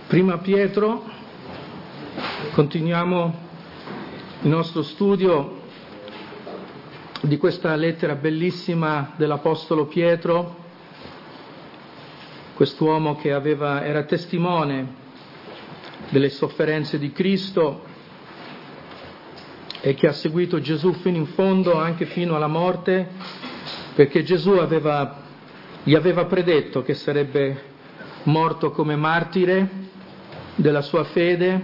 Prima Pietro, continuiamo il nostro studio di questa lettera bellissima dell'Apostolo Pietro, quest'uomo che era testimone delle sofferenze di Cristo e che ha seguito Gesù fino in fondo, anche fino alla morte, perché Gesù gli aveva predetto che sarebbe morto come martire della sua fede,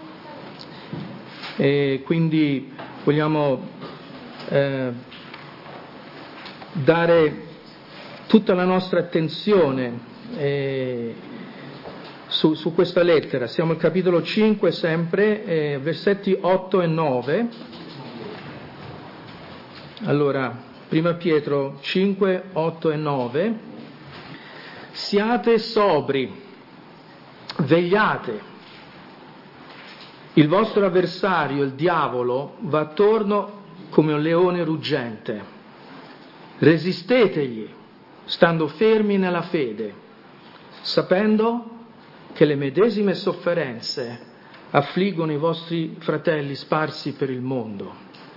e quindi vogliamo dare tutta la nostra attenzione su questa lettera. Siamo al capitolo 5 sempre, versetti 8 e 9. Allora, prima Pietro 5, 8 e 9. Siate sobri, vegliate. Il vostro avversario, il diavolo, va attorno come un leone ruggente. Resistetegli, stando fermi nella fede, sapendo che le medesime sofferenze affliggono i vostri fratelli sparsi per il mondo.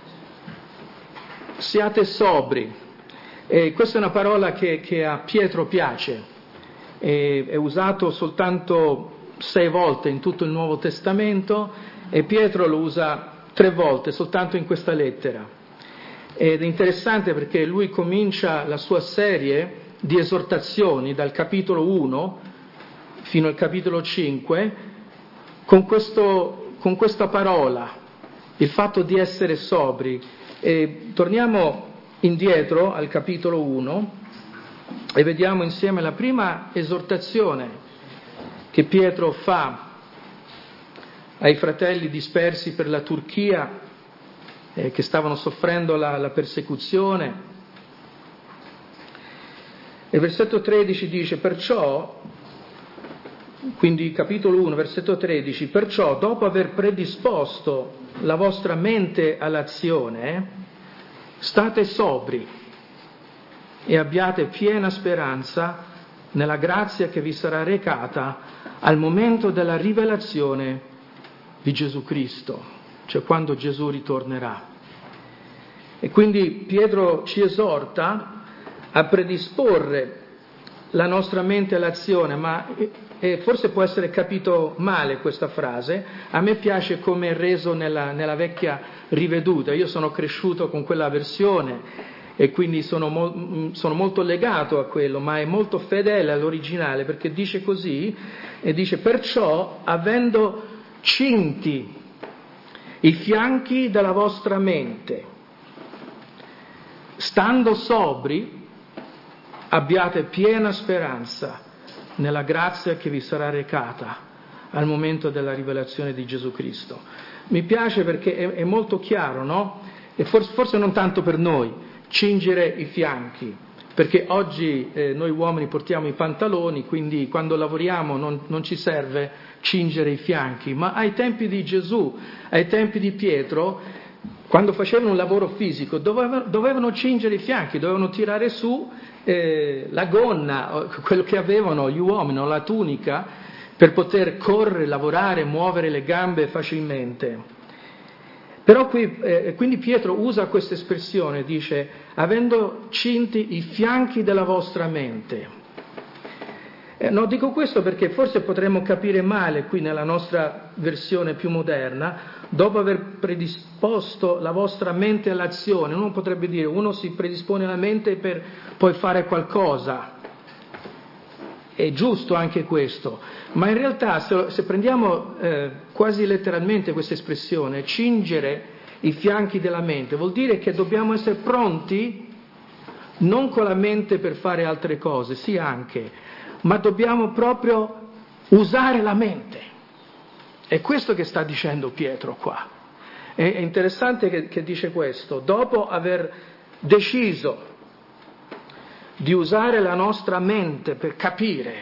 Siate sobri. Questa è una parola che a Pietro piace. È usato soltanto 6 volte in tutto il Nuovo Testamento e Pietro lo usa 3 volte soltanto in questa lettera. Ed è interessante perché lui comincia la sua serie di esortazioni dal capitolo 1 fino al capitolo 5 con questa parola, il fatto di essere sobri. E torniamo indietro al capitolo 1 e vediamo insieme la prima esortazione che Pietro fa ai fratelli dispersi per la Turchia che stavano soffrendo la persecuzione. Il versetto 13 dice: perciò, quindi capitolo 1, versetto 13, perciò dopo aver predisposto la vostra mente all'azione, state sobri e abbiate piena speranza nella grazia che vi sarà recata al momento della rivelazione di Gesù Cristo, cioè quando Gesù ritornerà. E quindi Pietro ci esorta a predisporre la nostra mente all'azione, ma forse può essere capito male questa frase. A me piace come è reso nella vecchia riveduta. Io sono cresciuto con quella versione e quindi sono molto legato a quello, ma è molto fedele all'originale, perché dice così, e dice: perciò, avendo cinti i fianchi della vostra mente, stando sobri, abbiate piena speranza nella grazia che vi sarà recata al momento della rivelazione di Gesù Cristo. Mi piace perché è molto chiaro, no? E forse non tanto per noi, cingere i fianchi, perché oggi noi uomini portiamo i pantaloni, quindi quando lavoriamo non ci serve cingere i fianchi, ma ai tempi di Gesù, ai tempi di Pietro, quando facevano un lavoro fisico dovevano cingere i fianchi, dovevano tirare su la gonna, quello che avevano gli uomini, la tunica, per poter correre, lavorare, muovere le gambe facilmente. Però quindi Pietro usa questa espressione, dice: avendo cinti i fianchi della vostra mente. No, dico questo perché forse potremmo capire male qui nella nostra versione più moderna, dopo aver predisposto la vostra mente all'azione. Uno potrebbe dire: uno si predispone la mente per poi fare qualcosa. È giusto anche questo, ma in realtà se prendiamo quasi letteralmente questa espressione, cingere i fianchi della mente, vuol dire che dobbiamo essere pronti non con la mente per fare altre cose, sì anche, ma dobbiamo proprio usare la mente. È questo che sta dicendo Pietro qua. È interessante che dice questo: dopo aver deciso di usare la nostra mente per capire,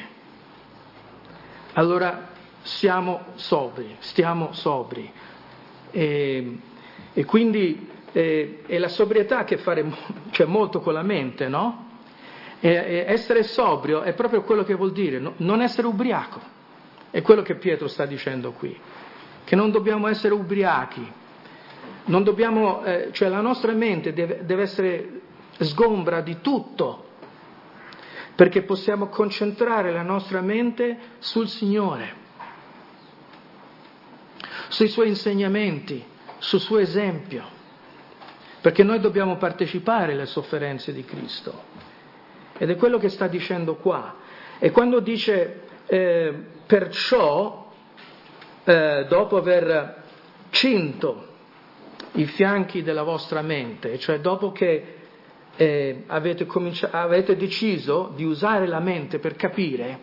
allora stiamo sobri. E quindi è la sobrietà che fare cioè molto con la mente, no? Essere sobrio è proprio quello che vuol dire non essere ubriaco. È quello che Pietro sta dicendo qui, che non dobbiamo essere ubriachi, non dobbiamo, cioè la nostra mente deve essere sgombra di tutto, perché possiamo concentrare la nostra mente sul Signore, sui Suoi insegnamenti, sul Suo esempio, perché noi dobbiamo partecipare alle sofferenze di Cristo. Ed è quello che sta dicendo qua. E quando dice perciò, dopo aver cinto i fianchi della vostra mente, cioè dopo che avete deciso di usare la mente per capire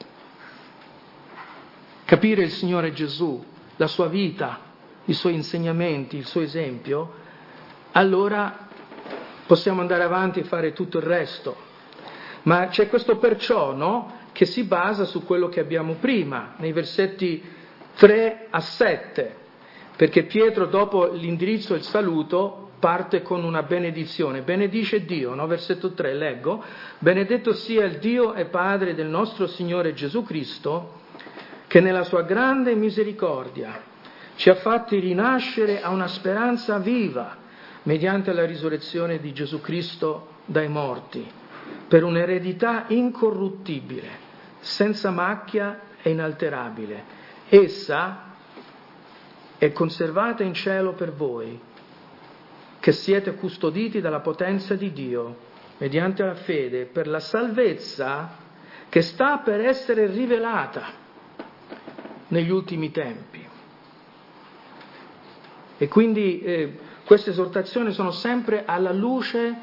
il Signore Gesù, la sua vita, i suoi insegnamenti, il suo esempio, allora possiamo andare avanti e fare tutto il resto. Ma c'è questo perciò, no? Che si basa su quello che abbiamo prima, nei versetti 3 a 7, perché Pietro dopo l'indirizzo e il saluto parte con una benedizione, benedice Dio, no? Versetto 3, leggo, benedetto sia il Dio e Padre del nostro Signore Gesù Cristo, che nella sua grande misericordia ci ha fatti rinascere a una speranza viva, mediante la risurrezione di Gesù Cristo dai morti, per un'eredità incorruttibile, senza macchia e inalterabile. Essa è conservata in cielo per voi, che siete custoditi dalla potenza di Dio, mediante la fede, per la salvezza che sta per essere rivelata negli ultimi tempi. E quindi queste esortazioni sono sempre alla luce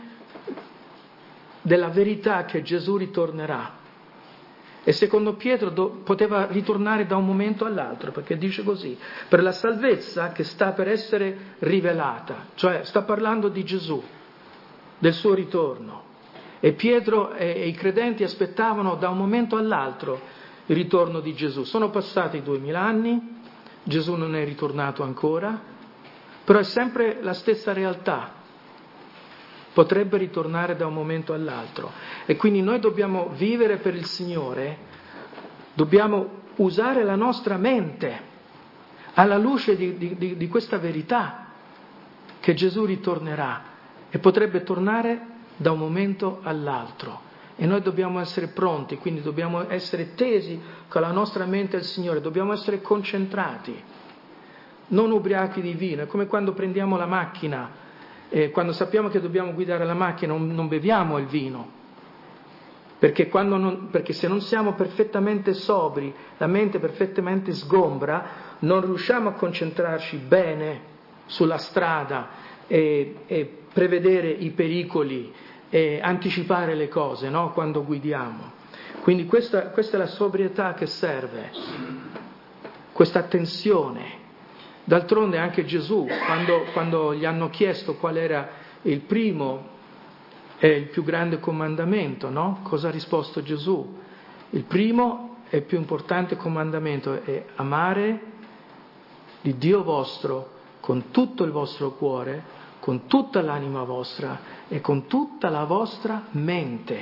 della verità che Gesù ritornerà. E secondo Pietro poteva ritornare da un momento all'altro, perché dice così, per la salvezza che sta per essere rivelata, cioè sta parlando di Gesù, del suo ritorno. E Pietro e i credenti aspettavano da un momento all'altro il ritorno di Gesù. Sono passati 2000 anni, Gesù non è ritornato ancora, però è sempre la stessa realtà. Potrebbe ritornare da un momento all'altro. E quindi noi dobbiamo vivere per il Signore, dobbiamo usare la nostra mente alla luce di questa verità, che Gesù ritornerà e potrebbe tornare da un momento all'altro. E noi dobbiamo essere pronti, quindi dobbiamo essere tesi con la nostra mente al Signore, dobbiamo essere concentrati, non ubriachi di vino. È come quando prendiamo la macchina, quando sappiamo che dobbiamo guidare la macchina non beviamo il vino, perché se non siamo perfettamente sobri, la mente perfettamente sgombra, non riusciamo a concentrarci bene sulla strada e prevedere i pericoli e anticipare le cose, no? Quando guidiamo. Quindi questa è la sobrietà che serve, questa attenzione. D'altronde anche Gesù, quando gli hanno chiesto qual era il primo e il più grande comandamento, no? Cosa ha risposto Gesù? Il primo e il più importante comandamento è amare il Dio vostro con tutto il vostro cuore, con tutta l'anima vostra e con tutta la vostra mente.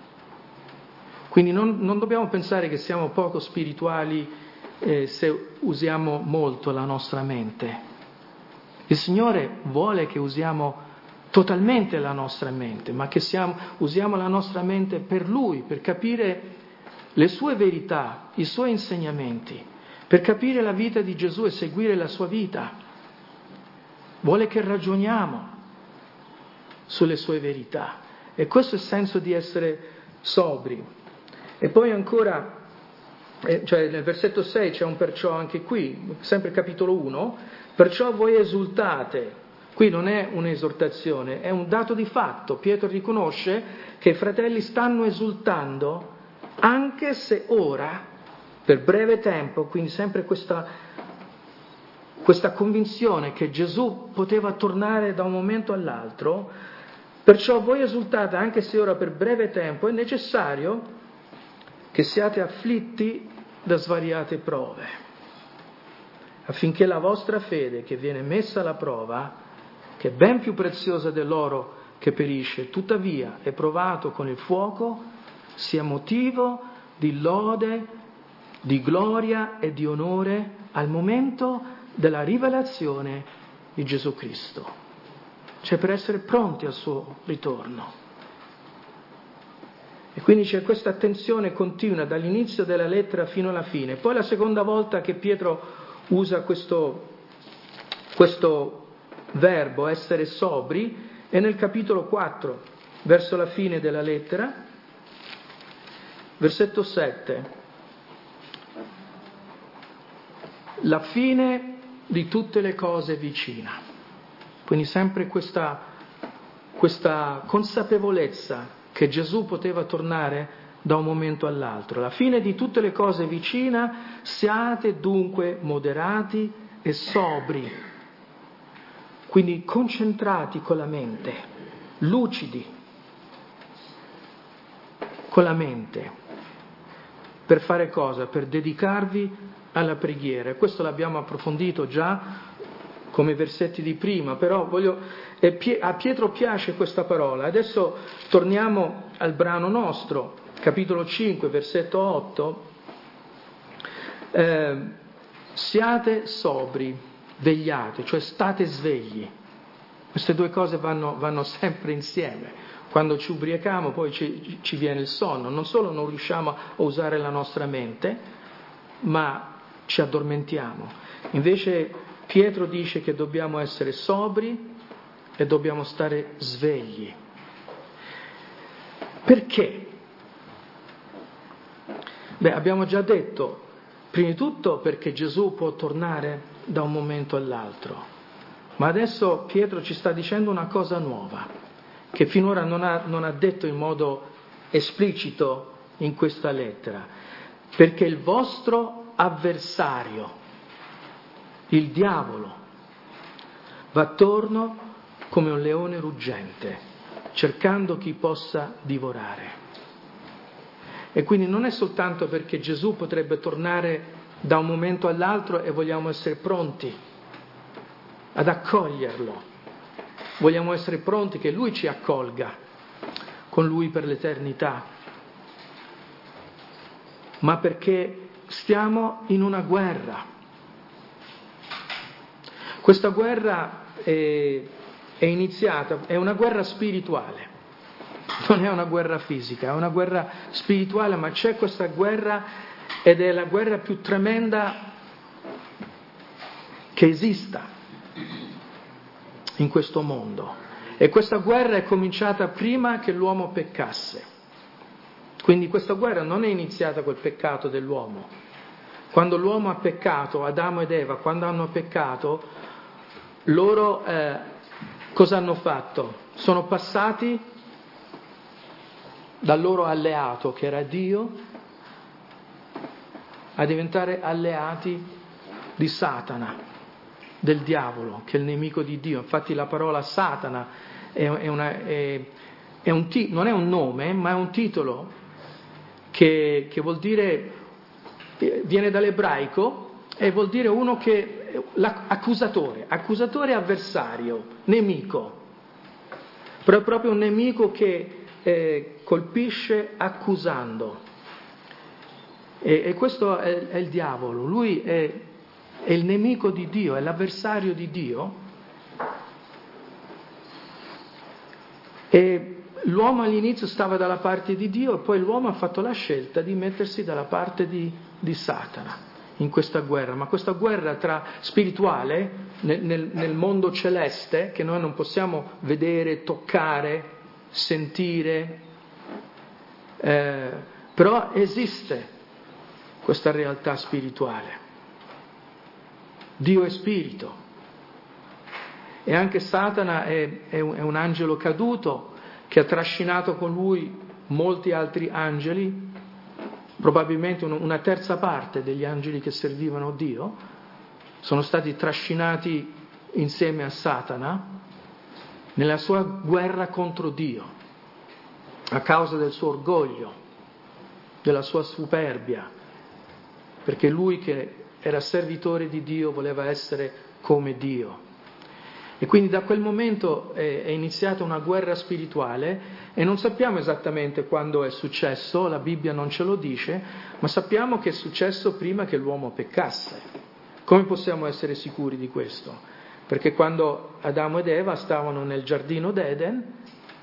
Quindi non dobbiamo pensare che siamo poco spirituali se usiamo molto la nostra mente. Il Signore vuole che usiamo totalmente la nostra mente, ma che usiamo la nostra mente per Lui, per capire le sue verità, i suoi insegnamenti, per capire la vita di Gesù e seguire la sua vita. Vuole che ragioniamo sulle sue verità, e questo è il senso di essere sobri. E poi ancora, cioè nel versetto 6 c'è un perciò anche qui, sempre capitolo 1, perciò voi esultate. Qui non è un'esortazione, è un dato di fatto. Pietro riconosce che i fratelli stanno esultando, anche se ora, per breve tempo, quindi sempre questa convinzione che Gesù poteva tornare da un momento all'altro, perciò voi esultate, anche se ora per breve tempo è necessario che siate afflitti da svariate prove, affinché la vostra fede, che viene messa alla prova, che è ben più preziosa dell'oro che perisce, tuttavia è provato con il fuoco, sia motivo di lode di gloria e di onore al momento della rivelazione di Gesù Cristo, cioè per essere pronti al suo ritorno. E quindi c'è questa attenzione continua dall'inizio della lettera fino alla fine. Poi la seconda volta che Pietro usa questo verbo, essere sobri, è nel capitolo 4, verso la fine della lettera, versetto 7. La fine di tutte le cose vicina. Quindi sempre questa consapevolezza che Gesù poteva tornare da un momento all'altro. La fine di tutte le cose vicina, siate dunque moderati e sobri, quindi concentrati con la mente, lucidi con la mente. Per fare cosa? Per dedicarvi alla preghiera. Questo l'abbiamo approfondito già come versetti di prima, però a Pietro piace questa parola. Adesso torniamo al brano nostro, capitolo 5, versetto 8. Siate sobri, vegliate, cioè state svegli. Queste due cose vanno sempre insieme. Quando ci ubriachiamo poi ci viene il sonno. Non solo non riusciamo a usare la nostra mente, ma ci addormentiamo. Invece Pietro dice che dobbiamo essere sobri e dobbiamo stare svegli. Perché? Abbiamo già detto, prima di tutto perché Gesù può tornare da un momento all'altro. Ma adesso Pietro ci sta dicendo una cosa nuova, che finora non ha detto in modo esplicito in questa lettera. Perché il vostro avversario, il diavolo, va attorno come un leone ruggente, cercando chi possa divorare. E quindi non è soltanto perché Gesù potrebbe tornare da un momento all'altro e vogliamo essere pronti ad accoglierlo, vogliamo essere pronti che Lui ci accolga con Lui per l'eternità, ma perché stiamo in una guerra. Questa guerra è iniziata, è una guerra spirituale, non è una guerra fisica, è una guerra spirituale, ma c'è questa guerra ed è la guerra più tremenda che esista in questo mondo. E questa guerra è cominciata prima che l'uomo peccasse. Quindi questa guerra non è iniziata col peccato dell'uomo. Quando l'uomo ha peccato, Adamo ed Eva, quando hanno peccato, loro cosa hanno fatto? Sono passati dal loro alleato, che era Dio, a diventare alleati di Satana, del diavolo, che è il nemico di Dio. Infatti la parola Satana non è un nome, ma è un titolo che vuol dire, viene dall'ebraico e vuol dire uno che accusatore avversario, nemico, però è proprio un nemico che colpisce accusando. E questo è il diavolo, lui è il nemico di Dio, è l'avversario di Dio. E l'uomo all'inizio stava dalla parte di Dio e poi l'uomo ha fatto la scelta di mettersi dalla parte di Satana in questa guerra. Ma questa guerra spirituale nel mondo celeste, che noi non possiamo vedere, toccare, sentire, però esiste questa realtà spirituale. Dio è spirito e anche Satana è un angelo caduto che ha trascinato con lui molti altri angeli, probabilmente una terza parte degli angeli che servivano Dio, sono stati trascinati insieme a Satana nella sua guerra contro Dio, a causa del suo orgoglio, della sua superbia, perché lui che era servitore di Dio voleva essere come Dio. E quindi da quel momento è iniziata una guerra spirituale e non sappiamo esattamente quando è successo, la Bibbia non ce lo dice, ma sappiamo che è successo prima che l'uomo peccasse. Come possiamo essere sicuri di questo? Perché quando Adamo ed Eva stavano nel giardino d'Eden,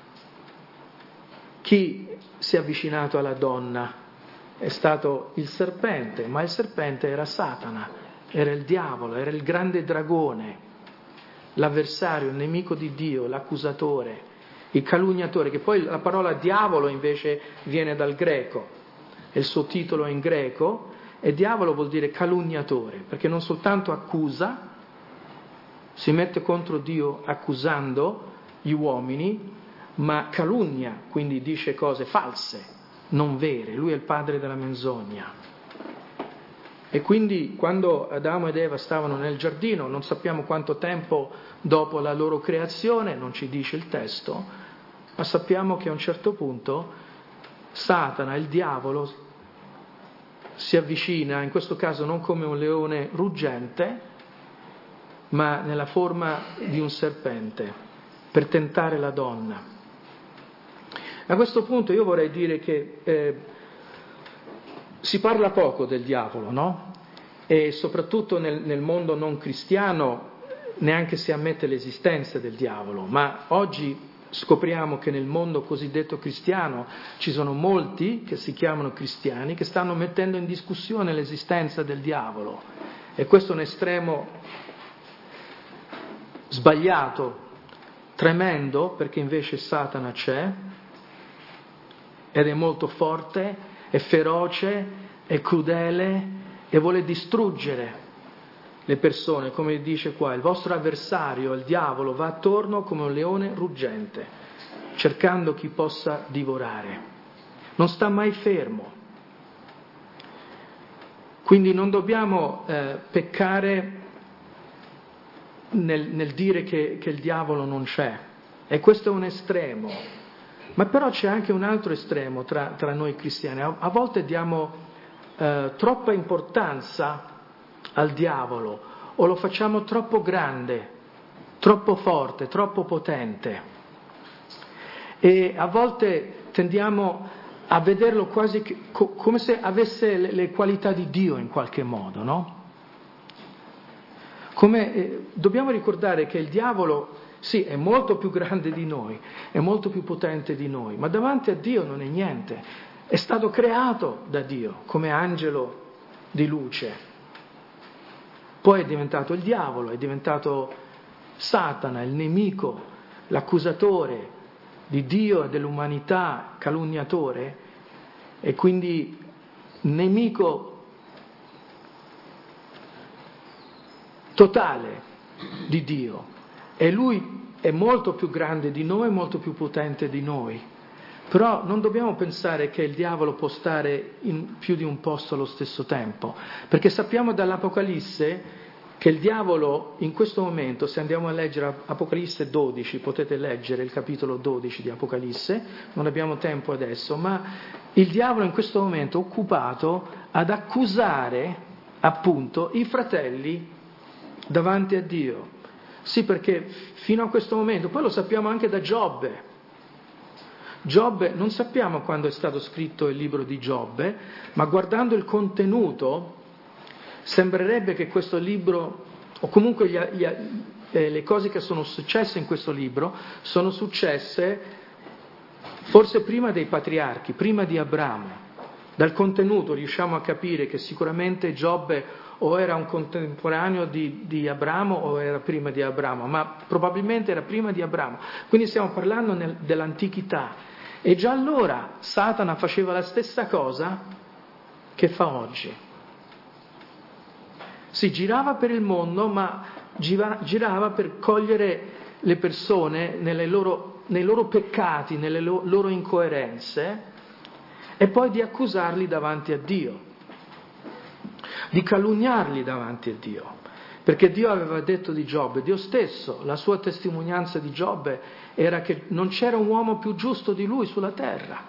chi si è avvicinato alla donna? È stato il serpente, ma il serpente era Satana, era il diavolo, era il grande dragone, l'avversario, il nemico di Dio, l'accusatore, il calunniatore, che poi la parola diavolo invece viene dal greco, e il suo titolo è in greco, e diavolo vuol dire calunniatore, perché non soltanto accusa, si mette contro Dio accusando gli uomini, ma calunnia, quindi dice cose false, non vere, lui è il padre della menzogna. E quindi quando Adamo ed Eva stavano nel giardino, non sappiamo quanto tempo dopo la loro creazione, non ci dice il testo, ma sappiamo che a un certo punto Satana, il diavolo, si avvicina, in questo caso non come un leone ruggente, ma nella forma di un serpente, per tentare la donna. A questo punto io vorrei dire che si parla poco del diavolo, no? E soprattutto nel mondo non cristiano neanche si ammette l'esistenza del diavolo, ma oggi scopriamo che nel mondo cosiddetto cristiano ci sono molti che si chiamano cristiani che stanno mettendo in discussione l'esistenza del diavolo, e questo è un estremo sbagliato, tremendo, perché invece Satana c'è ed è molto forte, è feroce, è crudele e vuole distruggere le persone, come dice qua, il vostro avversario, il diavolo, va attorno come un leone ruggente, cercando chi possa divorare. Non sta mai fermo. Quindi non dobbiamo peccare nel dire che il diavolo non c'è. E questo è un estremo. Ma però c'è anche un altro estremo tra noi cristiani. A volte diamo troppa importanza al diavolo, o lo facciamo troppo grande, troppo forte, troppo potente, e a volte tendiamo a vederlo quasi come se avesse le qualità di Dio in qualche modo, no? Dobbiamo ricordare che il diavolo, sì, è molto più grande di noi, è molto più potente di noi, ma davanti a Dio non è niente. È stato creato da Dio come angelo di luce. Poi è diventato il diavolo, è diventato Satana, il nemico, l'accusatore di Dio e dell'umanità, calunniatore, e quindi nemico totale di Dio. E lui è molto più grande di noi, molto più potente di noi. Però non dobbiamo pensare che il diavolo può stare in più di un posto allo stesso tempo, perché sappiamo dall'Apocalisse che il diavolo in questo momento, se andiamo a leggere Apocalisse 12, potete leggere il capitolo 12 di Apocalisse, non abbiamo tempo adesso, ma il diavolo in questo momento è occupato ad accusare appunto i fratelli davanti a Dio. Sì, perché fino a questo momento, poi lo sappiamo anche da Giobbe. Giobbe, non sappiamo quando è stato scritto il libro di Giobbe, ma guardando il contenuto sembrerebbe che questo libro, o comunque le cose che sono successe in questo libro, sono successe forse prima dei patriarchi, prima di Abramo. Dal contenuto riusciamo a capire che sicuramente Giobbe o era un contemporaneo di Abramo o era prima di Abramo, ma probabilmente era prima di Abramo. Quindi stiamo parlando dell'antichità. E già allora Satana faceva la stessa cosa che fa oggi. Si girava per il mondo, ma girava per cogliere le persone nei loro peccati, nelle loro incoerenze, e poi di accusarli davanti a Dio, di calunniarli davanti a Dio. Perché Dio aveva detto di Giobbe, Dio stesso, la sua testimonianza di Giobbe era che non c'era un uomo più giusto di lui sulla terra.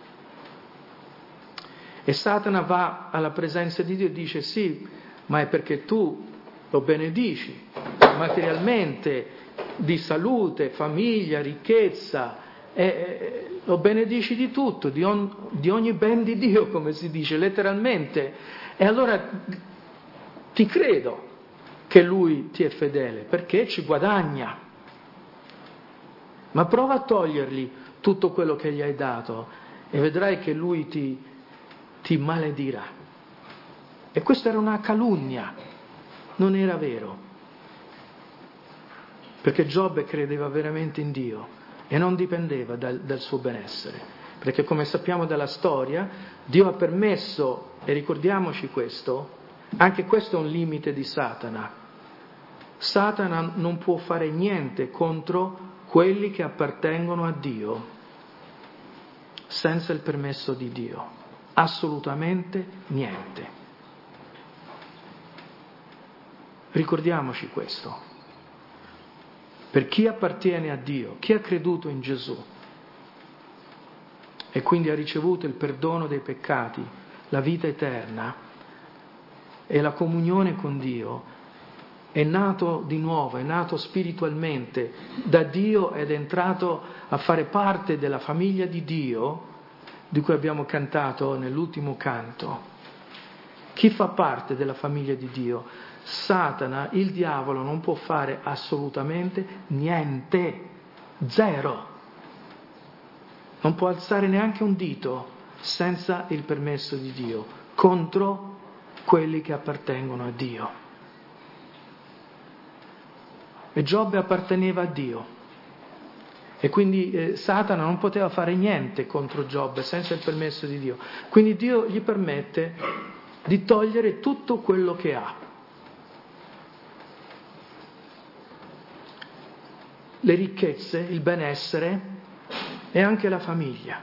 E Satana va alla presenza di Dio e dice: sì, ma è perché tu lo benedici materialmente, di salute, famiglia, ricchezza, lo benedici di tutto, di ogni ben di Dio, come si dice letteralmente. E allora ti credo che Lui ti è fedele, perché ci guadagna. Ma prova a togliergli tutto quello che gli hai dato e vedrai che Lui ti maledirà. E questa era una calunnia, non era vero. Perché Giobbe credeva veramente in Dio e non dipendeva dal suo benessere. Perché come sappiamo dalla storia, Dio ha permesso, e ricordiamoci questo, anche questo è un limite di Satana. Satana non può fare niente contro quelli che appartengono a Dio senza il permesso di Dio. Assolutamente niente. Ricordiamoci questo. Per chi appartiene a Dio, chi ha creduto in Gesù e quindi ha ricevuto il perdono dei peccati, la vita eterna e la comunione con Dio, è nato di nuovo, è nato spiritualmente da Dio ed è entrato a fare parte della famiglia di Dio, di cui abbiamo cantato nell'ultimo canto. Chi fa parte della famiglia di Dio? Satana, il diavolo, non può fare assolutamente niente, zero. Non può alzare neanche un dito senza il permesso di Dio, contro quelli che appartengono a Dio. E Giobbe apparteneva a Dio. E quindi Satana non poteva fare niente contro Giobbe senza il permesso di Dio. Quindi Dio gli permette di togliere tutto quello che ha. Le ricchezze, il benessere e anche la famiglia,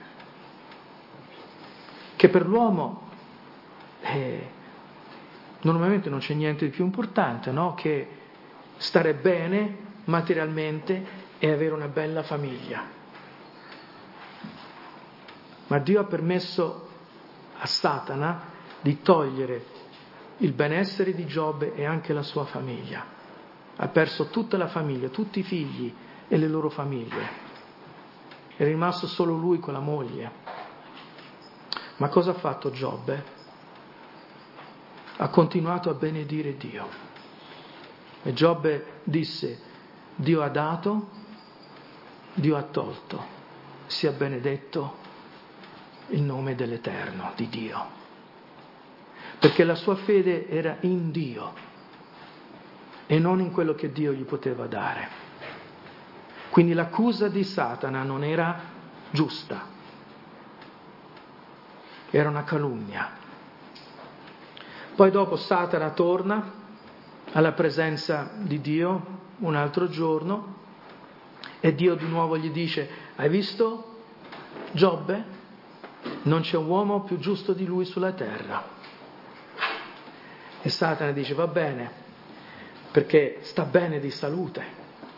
che per l'uomo normalmente non c'è niente di più importante, no? Che stare bene materialmente e avere una bella famiglia. Ma Dio ha permesso a Satana di togliere il benessere di Giobbe e anche la sua famiglia. Ha perso tutta la famiglia, tutti i figli e le loro famiglie. È rimasto solo lui con la moglie. Ma cosa ha fatto Giobbe? Ha continuato a benedire Dio. E Giobbe disse: Dio ha dato, Dio ha tolto, sia benedetto il nome dell'Eterno, di Dio. Perché la sua fede era in Dio e non in quello che Dio gli poteva dare. Quindi l'accusa di Satana non era giusta, era una calunnia. Poi dopo Satana torna alla presenza di Dio un altro giorno e Dio di nuovo gli dice: hai visto Giobbe? Non c'è un uomo più giusto di lui sulla terra. E Satana dice: va bene, perché sta bene di salute.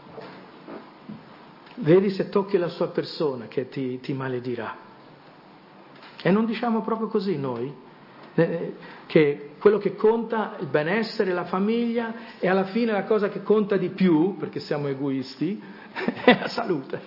Vedi se tocchi la sua persona che ti maledirà. E non diciamo proprio così noi? Che quello che conta, il benessere, la famiglia, e alla fine la cosa che conta di più, perché siamo egoisti, è la salute.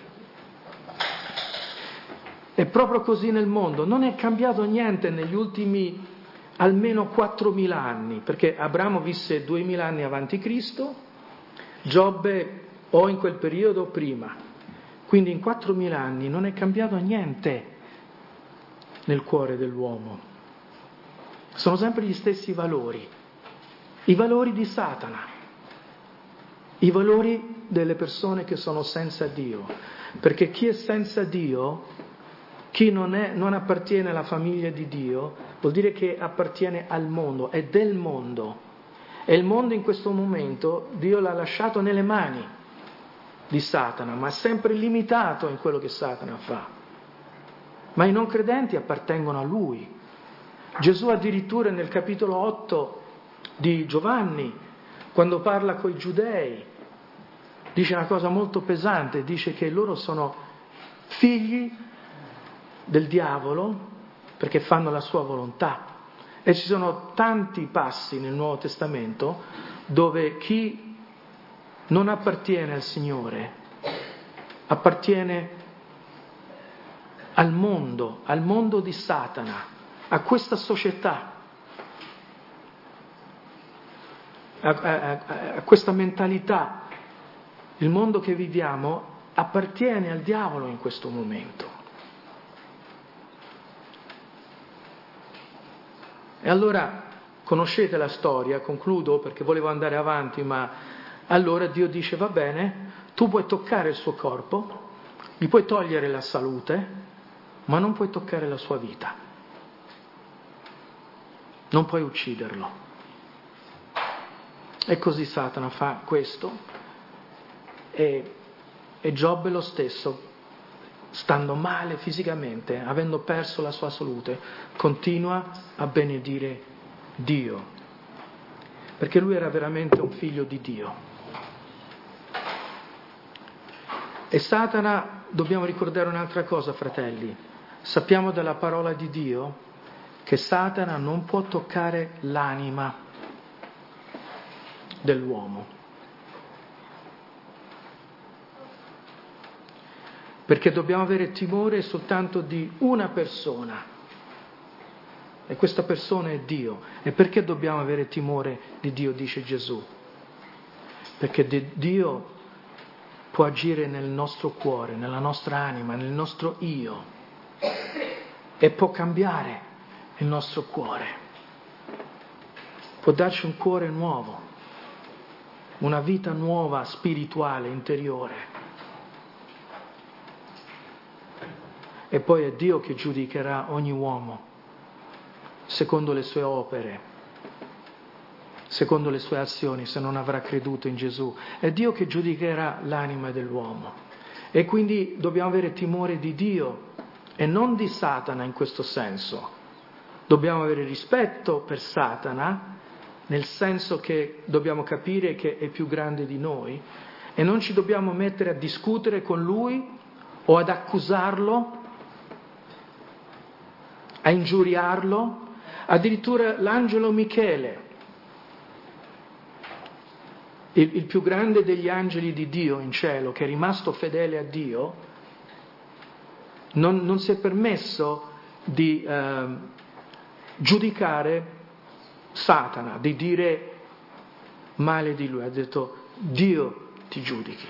È proprio così nel mondo. Non è cambiato niente negli ultimi almeno 4.000 anni, perché Abramo visse 2.000 anni avanti Cristo, Giobbe o in quel periodo prima. Quindi in 4.000 anni non è cambiato niente nel cuore dell'uomo. Sono sempre gli stessi valori, i valori di Satana, i valori delle persone che sono senza Dio. Perché chi è senza Dio, chi non appartiene alla famiglia di Dio, vuol dire che appartiene al mondo, è del mondo. E il mondo in questo momento Dio l'ha lasciato nelle mani di Satana, ma è sempre limitato in quello che Satana fa. Ma i non credenti appartengono a lui. Gesù addirittura nel capitolo 8 di Giovanni, quando parla coi giudei, dice una cosa molto pesante, dice che loro sono figli del diavolo perché fanno la sua volontà. E ci sono tanti passi nel Nuovo Testamento dove chi non appartiene al Signore, appartiene al mondo di Satana, a questa società, a questa mentalità. Il mondo che viviamo appartiene al diavolo in questo momento. E allora conoscete la storia, concludo perché volevo andare avanti, ma allora Dio dice: va bene, tu puoi toccare il suo corpo, gli puoi togliere la salute, ma non puoi toccare la sua vita, non puoi ucciderlo. E così Satana fa questo, e Giobbe lo stesso, stando male fisicamente, avendo perso la sua salute, continua a benedire Dio, perché lui era veramente un figlio di Dio. E Satana, dobbiamo ricordare un'altra cosa, fratelli, sappiamo dalla parola di Dio che Satana non può toccare l'anima dell'uomo, perché dobbiamo avere timore soltanto di una persona, e questa persona è Dio. E perché dobbiamo avere timore di Dio, dice Gesù? Perché Dio può agire nel nostro cuore, nella nostra anima, nel nostro io, e può cambiare il nostro cuore, può darci un cuore nuovo, una vita nuova, spirituale, interiore. E poi è Dio che giudicherà ogni uomo secondo le sue opere, secondo le sue azioni, se non avrà creduto in Gesù. È Dio che giudicherà l'anima dell'uomo. E quindi dobbiamo avere timore di Dio e non di Satana in questo senso. Dobbiamo avere rispetto per Satana, nel senso che dobbiamo capire che è più grande di noi, e non ci dobbiamo mettere a discutere con lui o ad accusarlo, a ingiuriarlo. Addirittura l'angelo Michele, il più grande degli angeli di Dio in cielo, che è rimasto fedele a Dio, non si è permesso di giudicare Satana, di dire male di lui. Ha detto: Dio ti giudichi.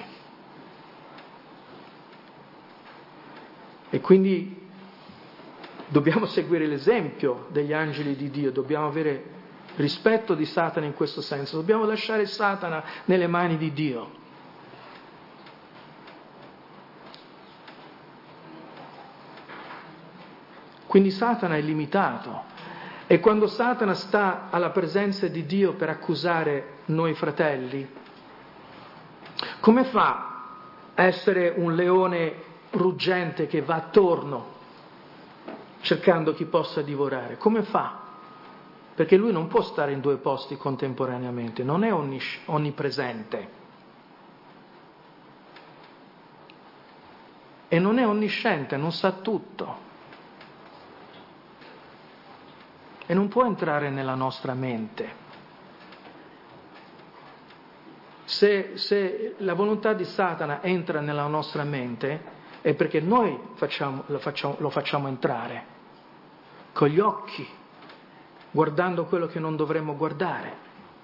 E quindi dobbiamo seguire l'esempio degli angeli di Dio, dobbiamo avere rispetto di Satana in questo senso, dobbiamo lasciare Satana nelle mani di Dio. Quindi Satana è limitato, e quando Satana sta alla presenza di Dio per accusare noi fratelli, come fa a essere un leone ruggente che va attorno cercando chi possa divorare? Come fa? Perché lui non può stare in due posti contemporaneamente, non è onnipresente e non è onnisciente, non sa tutto e non può entrare nella nostra mente. Se la volontà di Satana entra nella nostra mente, è perché noi lo facciamo entrare con gli occhi, guardando quello che non dovremmo guardare,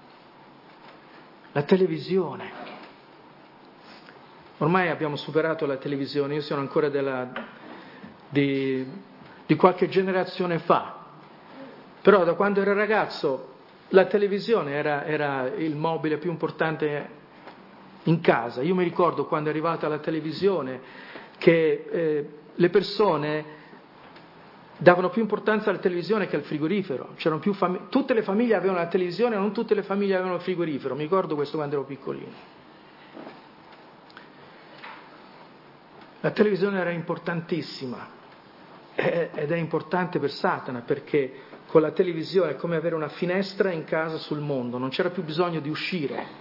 la televisione. Ormai abbiamo superato la televisione, io sono ancora di qualche generazione fa, però da quando ero ragazzo la televisione era il mobile più importante in casa. Io mi ricordo quando è arrivata la televisione che le persone davano più importanza alla televisione che al frigorifero. C'erano tutte le famiglie avevano la televisione, non tutte le famiglie avevano il frigorifero. Mi ricordo questo quando ero piccolino. La televisione era importantissima ed è importante per Satana, perché con la televisione è come avere una finestra in casa sul mondo, non c'era più bisogno di uscire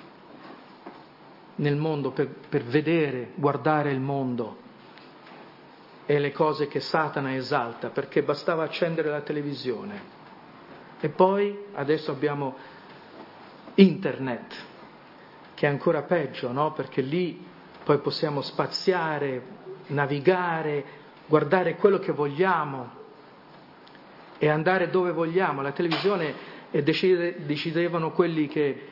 nel mondo per vedere, guardare il mondo e le cose che Satana esalta, perché bastava accendere la televisione. E poi adesso abbiamo internet, che è ancora peggio, no? Perché lì poi possiamo spaziare, navigare, guardare quello che vogliamo e andare dove vogliamo. La televisione decidevano quelli che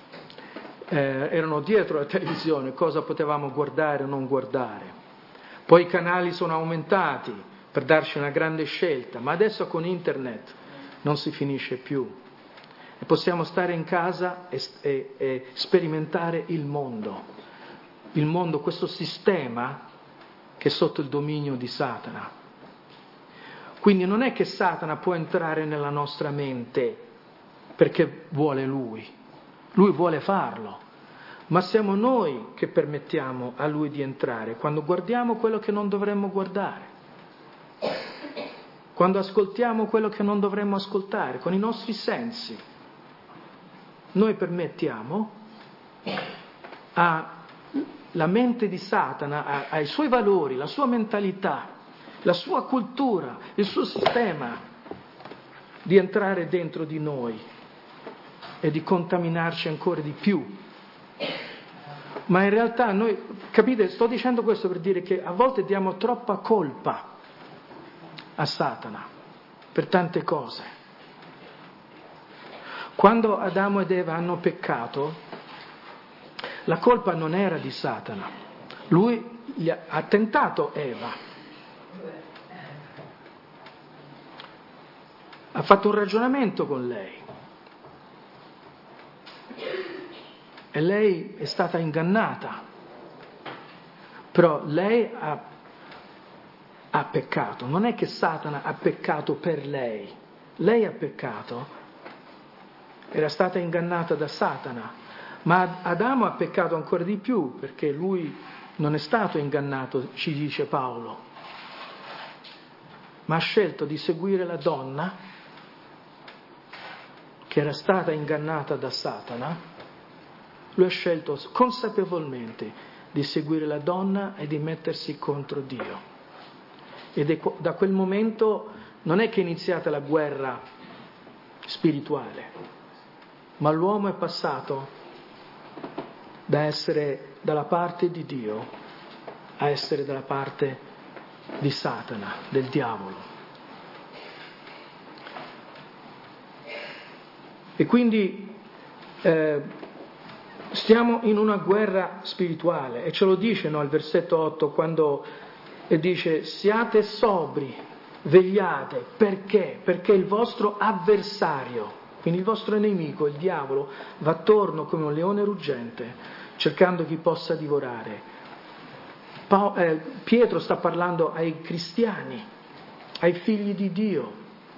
erano dietro la televisione cosa potevamo guardare o non guardare. Poi i canali sono aumentati per darci una grande scelta, ma adesso con internet non si finisce più e possiamo stare in casa e sperimentare il mondo, questo sistema che è sotto il dominio di Satana. Quindi non è che Satana può entrare nella nostra mente perché vuole lui vuole farlo, ma siamo noi che permettiamo a lui di entrare quando guardiamo quello che non dovremmo guardare, quando ascoltiamo quello che non dovremmo ascoltare, con i nostri sensi. Noi permettiamo alla mente di Satana, ai suoi valori, la sua mentalità, la sua cultura, il suo sistema di entrare dentro di noi e di contaminarci ancora di più. Ma in realtà noi, capite, sto dicendo questo per dire che a volte diamo troppa colpa a Satana per tante cose. Quando Adamo ed Eva hanno peccato, la colpa non era di Satana. Lui ha tentato Eva. Ha fatto un ragionamento con lei. E lei è stata ingannata. Però lei ha peccato. Non è che Satana ha peccato per lei. Lei ha peccato. Era stata ingannata da Satana, ma Adamo ha peccato ancora di più perché lui non è stato ingannato, ci dice Paolo, ma ha scelto di seguire la donna che era stata ingannata da Satana. Lui ha scelto consapevolmente di seguire la donna e di mettersi contro Dio. Ed da quel momento non è che è iniziata la guerra spirituale, ma l'uomo è passato da essere dalla parte di Dio a essere dalla parte di Satana, del diavolo. E quindi stiamo in una guerra spirituale e ce lo dice, no, il versetto 8 quando dice siate sobri, vegliate, perché? Perché il vostro avversario, quindi il vostro nemico, il diavolo, va attorno come un leone ruggente, cercando chi possa divorare. Pietro sta parlando ai cristiani, ai figli di Dio,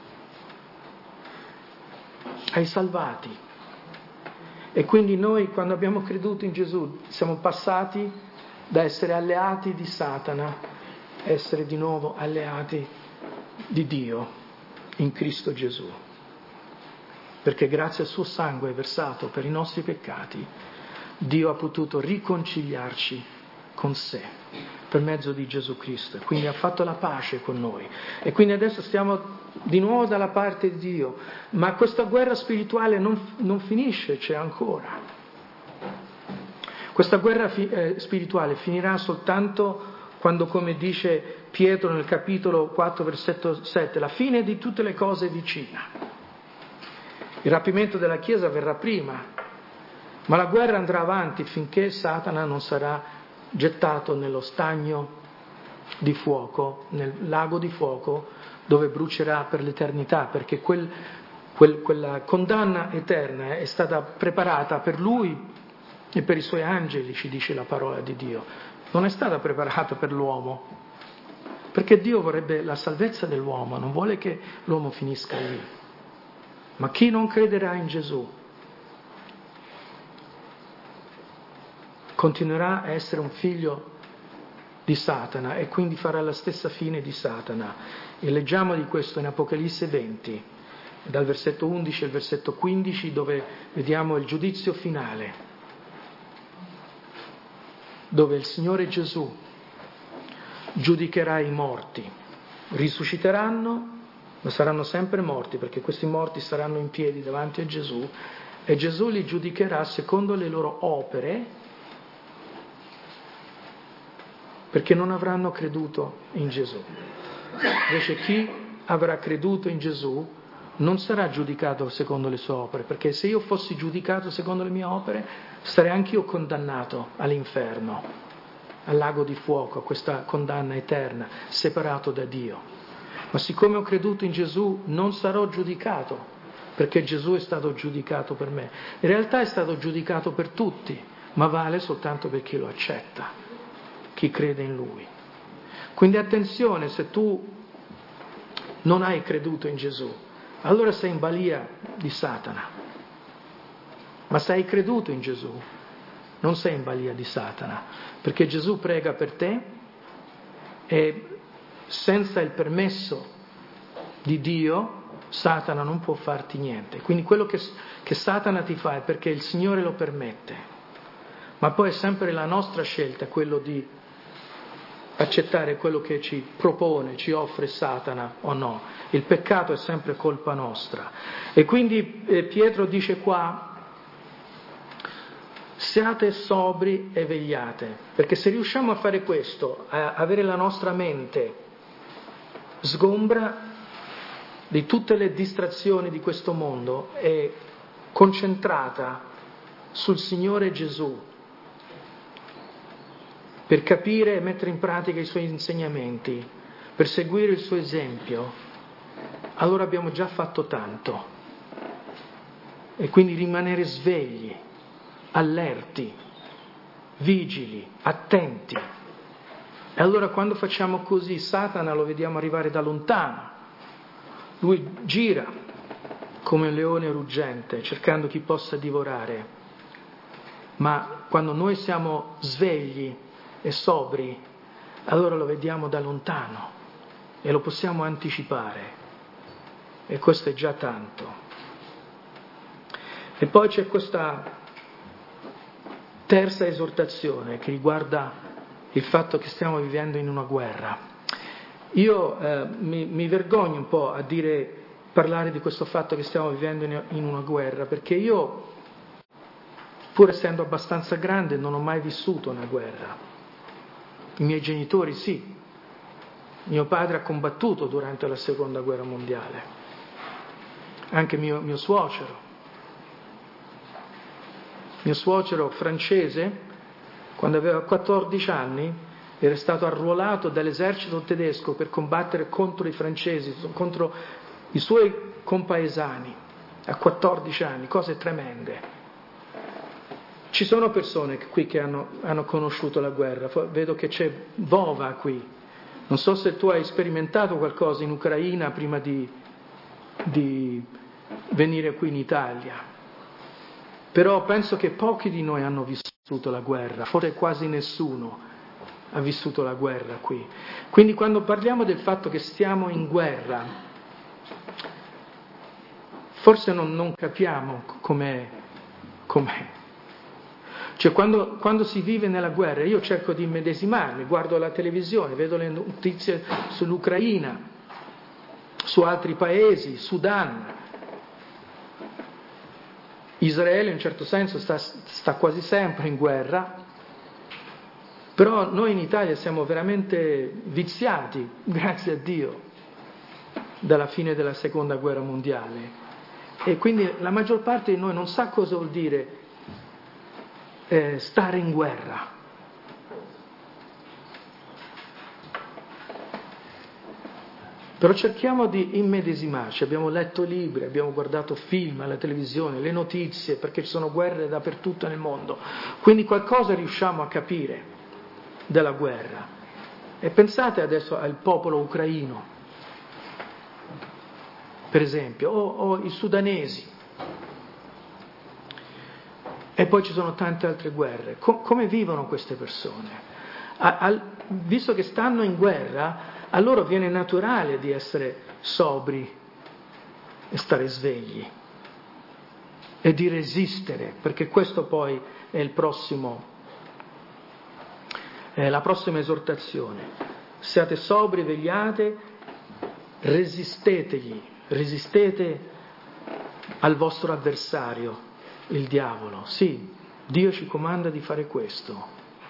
ai salvati. E quindi noi, quando abbiamo creduto in Gesù, siamo passati da essere alleati di Satana a essere di nuovo alleati di Dio in Cristo Gesù. Perché grazie al suo sangue versato per i nostri peccati, Dio ha potuto riconciliarci con sé per mezzo di Gesù Cristo. E quindi ha fatto la pace con noi. E quindi adesso stiamo di nuovo dalla parte di Dio. Ma questa guerra spirituale non finisce, c'è ancora. Questa guerra spirituale finirà soltanto quando, come dice Pietro nel capitolo 4, versetto 7, la fine di tutte le cose è vicina. Il rapimento della Chiesa verrà prima, ma la guerra andrà avanti finché Satana non sarà gettato nello stagno di fuoco, nel lago di fuoco, dove brucerà per l'eternità, perché quella condanna eterna è stata preparata per lui e per i suoi angeli, ci dice la parola di Dio. Non è stata preparata per l'uomo, perché Dio vorrebbe la salvezza dell'uomo, non vuole che l'uomo finisca lì. Ma chi non crederà in Gesù continuerà a essere un figlio di Satana e quindi farà la stessa fine di Satana. E leggiamo di questo in Apocalisse 20, dal versetto 11 al versetto 15, dove vediamo il giudizio finale, dove il Signore Gesù giudicherà i morti. Risusciteranno, ma saranno sempre morti, perché questi morti saranno in piedi davanti a Gesù e Gesù li giudicherà secondo le loro opere, perché non avranno creduto in Gesù. Invece chi avrà creduto in Gesù non sarà giudicato secondo le sue opere, perché se io fossi giudicato secondo le mie opere sarei anch'io condannato all'inferno, al lago di fuoco, a questa condanna eterna, separato da Dio. Ma siccome ho creduto in Gesù non sarò giudicato, perché Gesù è stato giudicato per me. In realtà è stato giudicato per tutti, ma vale soltanto per chi lo accetta, chi crede in Lui. Quindi attenzione, se tu non hai creduto in Gesù, allora sei in balia di Satana. Ma se hai creduto in Gesù, non sei in balia di Satana, perché Gesù prega per te e senza il permesso di Dio Satana non può farti niente. Quindi quello che Satana ti fa è perché il Signore lo permette, ma poi è sempre la nostra scelta quello di accettare quello che ci propone, ci offre Satana o no. Il peccato è sempre colpa nostra. E quindi Pietro dice qua: siate sobri e vegliate, perché se riusciamo a fare questo, a avere la nostra mente sgombra di tutte le distrazioni di questo mondo e concentrata sul Signore Gesù, per capire e mettere in pratica i Suoi insegnamenti, per seguire il Suo esempio, allora abbiamo già fatto tanto. E quindi rimanere svegli, allerti, vigili, attenti. E allora quando facciamo così, Satana lo vediamo arrivare da lontano. Lui gira come un leone ruggente, cercando chi possa divorare. Ma quando noi siamo svegli e sobri, allora lo vediamo da lontano e lo possiamo anticipare. E questo è già tanto. E poi c'è questa terza esortazione che riguarda il fatto che stiamo vivendo in una guerra. Io mi vergogno un po' a parlare di questo fatto che stiamo vivendo in una guerra, perché io, pur essendo abbastanza grande, non ho mai vissuto una guerra. I miei genitori sì. Mio padre ha combattuto durante la Seconda Guerra Mondiale. Anche mio suocero. Mio suocero francese, quando aveva 14 anni, era stato arruolato dall'esercito tedesco per combattere contro i francesi, contro i suoi compaesani, a 14 anni, cose tremende. Ci sono persone qui che hanno conosciuto la guerra, vedo che c'è Vova qui. Non so se tu hai sperimentato qualcosa in Ucraina prima di venire qui in Italia, però penso che pochi di noi hanno vissuto la guerra, forse quasi nessuno ha vissuto la guerra qui. Quindi quando parliamo del fatto che stiamo in guerra, forse non capiamo com'è. Cioè quando si vive nella guerra, io cerco di immedesimarmi, guardo la televisione, vedo le notizie sull'Ucraina, su altri paesi, Sudan. Israele in un certo senso sta quasi sempre in guerra, però noi in Italia siamo veramente viziati, grazie a Dio, dalla fine della Seconda Guerra Mondiale. E quindi la maggior parte di noi non sa cosa vuol dire stare in guerra. Però cerchiamo di immedesimarci, abbiamo letto libri, abbiamo guardato film alla televisione, le notizie, perché ci sono guerre dappertutto nel mondo. Quindi qualcosa riusciamo a capire della guerra. E pensate adesso al popolo ucraino, per esempio, o i sudanesi. E poi ci sono tante altre guerre. Come vivono queste persone? Visto che stanno in guerra, a loro viene naturale di essere sobri e stare svegli e di resistere, perché questo poi è la prossima esortazione. Siate sobri, vegliate, resistete al vostro avversario, il diavolo. Sì, Dio ci comanda di fare questo.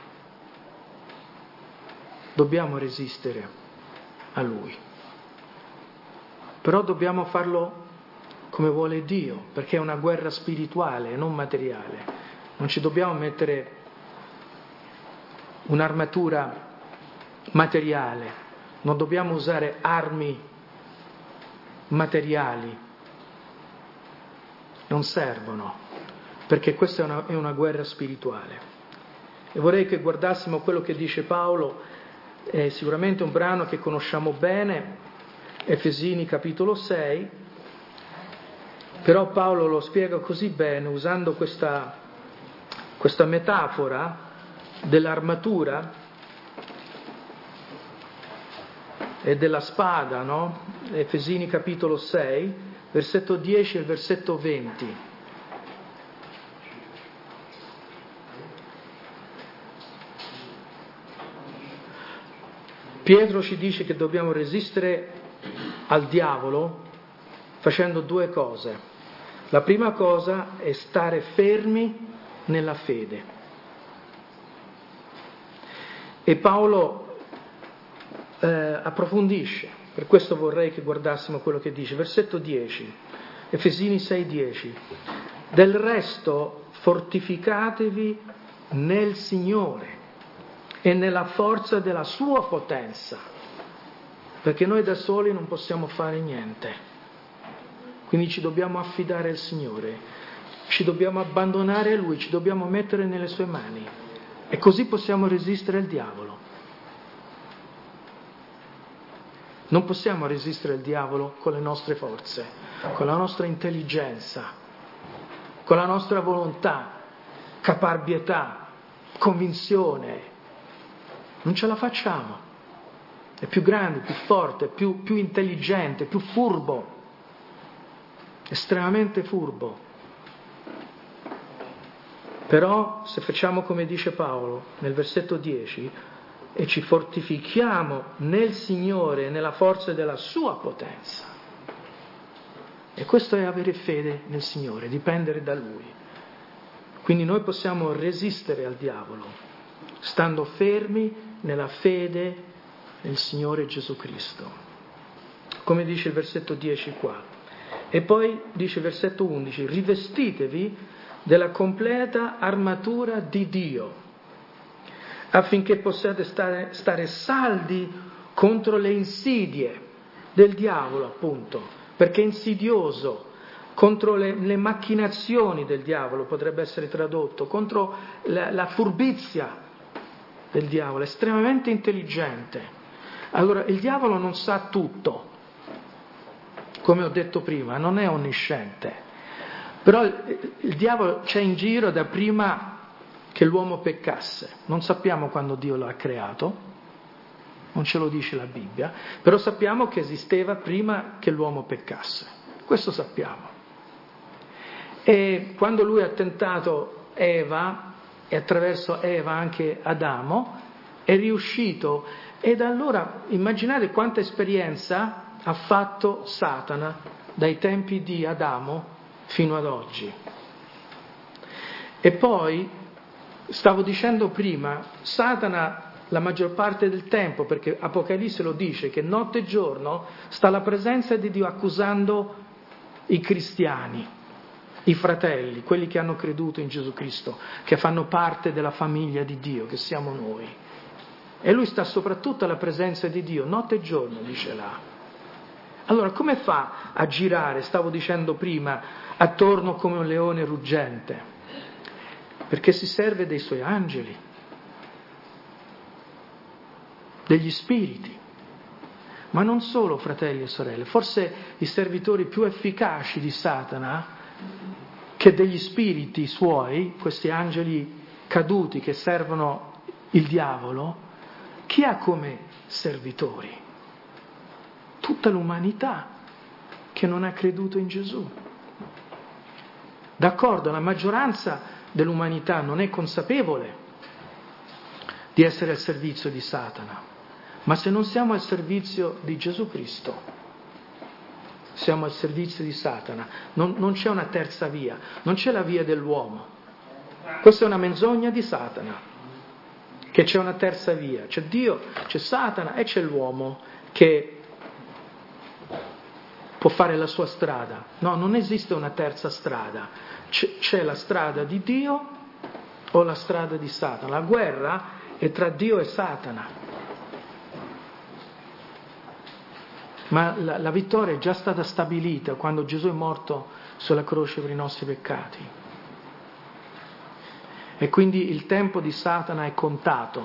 Dobbiamo resistere a Lui. Però dobbiamo farlo come vuole Dio, perché è una guerra spirituale, non materiale. Non ci dobbiamo mettere un'armatura materiale, non dobbiamo usare armi materiali, non servono, perché questa è una guerra spirituale. E vorrei che guardassimo quello che dice Paolo, è sicuramente un brano che conosciamo bene, Efesini capitolo 6, però Paolo lo spiega così bene usando questa metafora dell'armatura e della spada, no? Efesini capitolo 6, versetto 10 e versetto 20. Pietro ci dice che dobbiamo resistere al diavolo facendo due cose. La prima cosa è stare fermi nella fede. E Paolo approfondisce, per questo vorrei che guardassimo quello che dice, versetto 10, Efesini 6:10. Del resto fortificatevi nel Signore e nella forza della sua potenza, perché noi da soli non possiamo fare niente. Quindi ci dobbiamo affidare al Signore, ci dobbiamo abbandonare a Lui, ci dobbiamo mettere nelle sue mani e così possiamo resistere al diavolo. Non possiamo resistere al diavolo con le nostre forze, con la nostra intelligenza, con la nostra volontà, caparbietà, convinzione. Non ce la facciamo. È più grande, più forte, più intelligente, più furbo, estremamente furbo. Però se facciamo come dice Paolo nel versetto 10 e ci fortifichiamo nel Signore e nella forza della sua potenza, e questo è avere fede nel Signore, dipendere da Lui. Quindi noi possiamo resistere al diavolo stando fermi nella fede nel Signore Gesù Cristo, come dice il versetto 10 qua. E poi dice il versetto 11: rivestitevi della completa armatura di Dio, affinché possiate stare saldi contro le insidie del diavolo, appunto, perché è insidioso, contro le macchinazioni del diavolo, potrebbe essere tradotto, contro la furbizia del diavolo, è estremamente intelligente. Allora, il diavolo non sa tutto, come ho detto prima, non è onnisciente, però il diavolo c'è in giro da prima che l'uomo peccasse. Non sappiamo quando Dio lo ha creato, non ce lo dice la Bibbia, però sappiamo che esisteva prima che l'uomo peccasse, questo sappiamo. E quando lui ha tentato Eva, e attraverso Eva anche Adamo, è riuscito. E da allora immaginate quanta esperienza ha fatto Satana dai tempi di Adamo fino ad oggi. E poi, stavo dicendo prima, Satana la maggior parte del tempo, perché Apocalisse lo dice, che notte e giorno sta alla presenza di Dio accusando i cristiani, i fratelli, quelli che hanno creduto in Gesù Cristo, che fanno parte della famiglia di Dio, che siamo noi. E lui sta soprattutto alla presenza di Dio, notte e giorno, dice là. Allora, come fa a girare, stavo dicendo prima, attorno come un leone ruggente? Perché si serve dei suoi angeli, degli spiriti. Ma non solo, fratelli e sorelle, forse i servitori più efficaci di Satana, che degli spiriti suoi, questi angeli caduti che servono il diavolo, chi ha come servitori? Tutta l'umanità che non ha creduto in Gesù. D'accordo, la maggioranza dell'umanità non è consapevole di essere al servizio di Satana, ma se non siamo al servizio di Gesù Cristo, siamo al servizio di Satana. Non c'è una terza via, non c'è la via dell'uomo. Questa è una menzogna di Satana, che c'è una terza via. C'è Dio, c'è Satana e c'è l'uomo che può fare la sua strada. No, non esiste una terza strada. C'è la strada di Dio o la strada di Satana. La guerra è tra Dio e Satana. Ma la vittoria è già stata stabilita quando Gesù è morto sulla croce per i nostri peccati. E quindi il tempo di Satana è contato.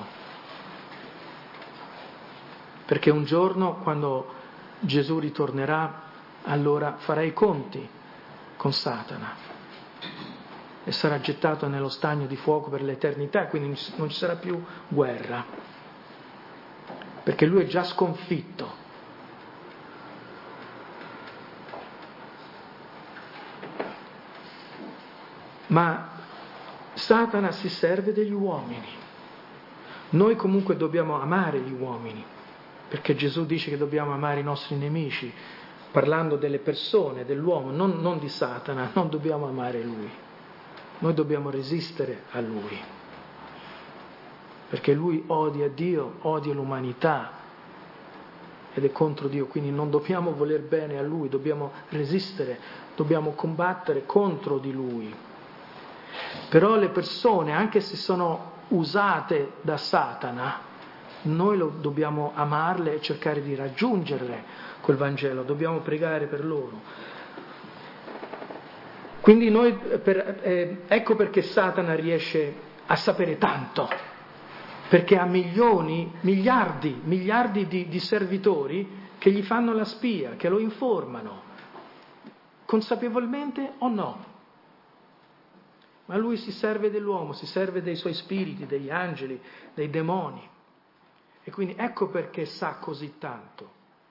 Perché un giorno, quando Gesù ritornerà, allora farà i conti con Satana. E sarà gettato nello stagno di fuoco per l'eternità, quindi non ci sarà più guerra. Perché lui è già sconfitto. Ma Satana si serve degli uomini. Noi comunque dobbiamo amare gli uomini, perché Gesù dice che dobbiamo amare i nostri nemici, parlando delle persone, dell'uomo, non di Satana, non dobbiamo amare lui. Noi dobbiamo resistere a lui, perché lui odia Dio, odia l'umanità ed è contro Dio, quindi non dobbiamo voler bene a lui, dobbiamo resistere, dobbiamo combattere contro di lui. Però le persone, anche se sono usate da Satana, noi dobbiamo amarle e cercare di raggiungerle quel Vangelo, dobbiamo pregare per loro. Quindi ecco perché Satana riesce a sapere tanto, perché ha miliardi di servitori che gli fanno la spia, che lo informano, consapevolmente o no. Ma lui si serve dell'uomo, si serve dei suoi spiriti, degli angeli, dei demoni. E quindi ecco perché sa così tanto.